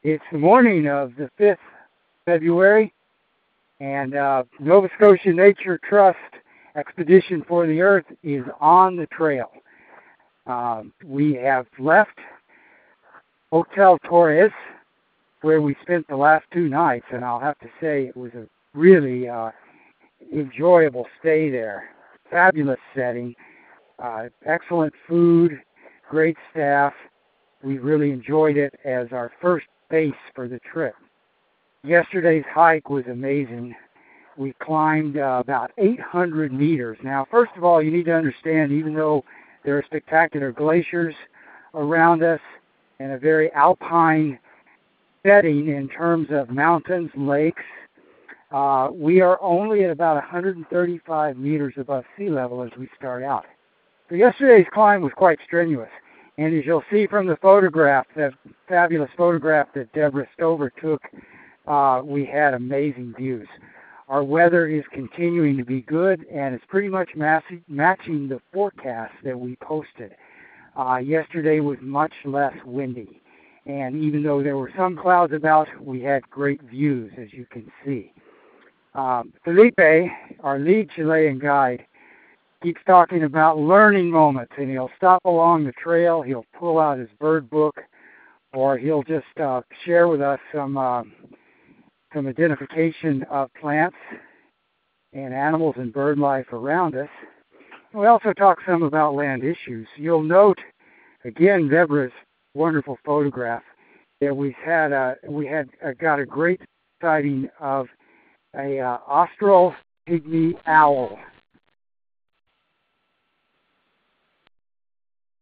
It's the morning of the 5th February, and Nova Scotia Nature Trust Expedition for the Earth is on the trail. We have left Hotel Torres, where we spent the last 2 nights, and I'll have to say it was a really enjoyable stay there. Fabulous setting, excellent food, great staff. We really enjoyed it as our first base for the trip. Yesterday's hike was amazing. We climbed about 800 meters. Now, first of all, you need to understand, even though there are spectacular glaciers around us and a very alpine setting in terms of mountains, lakes, we are only at about 135 meters above sea level as we start out. So yesterday's climb was quite strenuous. And as you'll see from the photograph, the fabulous photograph that Deborah Stover took, we had amazing views. Our weather is continuing to be good, and it's pretty much matching the forecast that we posted. Yesterday was much less windy. And even though there were some clouds about, we had great views, as you can see. Felipe, our lead Chilean guide, keeps talking about learning moments, and he'll stop along the trail, he'll pull out his bird book, or he'll just share with us some identification of plants and animals and bird life around us. We also talk some about land issues. You'll note, again, Deborah's wonderful photograph that we got a great sighting of a austral pygmy owl.